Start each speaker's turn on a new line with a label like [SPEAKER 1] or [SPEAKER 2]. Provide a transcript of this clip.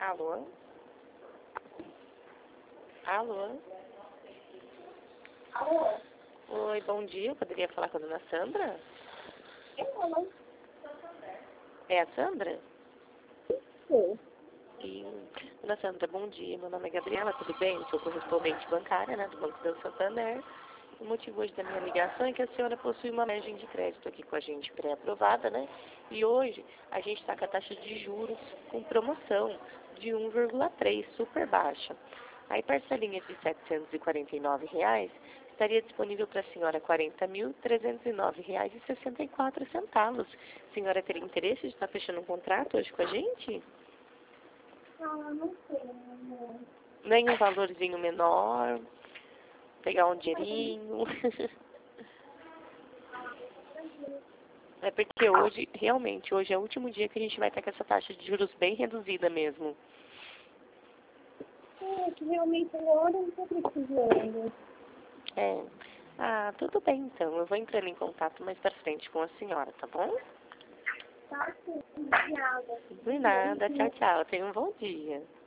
[SPEAKER 1] Alô? Alô?
[SPEAKER 2] Alô?
[SPEAKER 1] Oi, bom dia. Eu poderia falar com a dona Sandra?
[SPEAKER 2] Quem fala?
[SPEAKER 1] É a Sandra?
[SPEAKER 2] Sim.
[SPEAKER 1] Dona Sandra, bom dia. Meu nome é Gabriela, tudo bem? Eu sou correspondente bancária, né, do Banco do Santander. O motivo hoje da minha ligação é que a senhora possui uma margem de crédito aqui com a gente pré-aprovada, né? E hoje a gente está com a taxa de juros com promoção de 1,3, super baixa. Aí parcelinha de R$ 749 estaria disponível para a senhora R$ 40.309,64. A senhora teria interesse de estar fechando um contrato hoje com a gente?
[SPEAKER 2] Não sei, amor.
[SPEAKER 1] Nem um valorzinho menor, pegar um dinheirinho. É porque hoje, realmente, hoje é o último dia que a gente vai estar com essa taxa de juros bem reduzida mesmo.
[SPEAKER 2] É que realmente agora eu não estou precisando.
[SPEAKER 1] É. Ah, tudo bem então. Eu vou entrando em contato mais pra frente com a senhora, tá bom?
[SPEAKER 2] Tá, sim. Obrigada.
[SPEAKER 1] De nada. Tchau, tchau. Tenha um bom dia.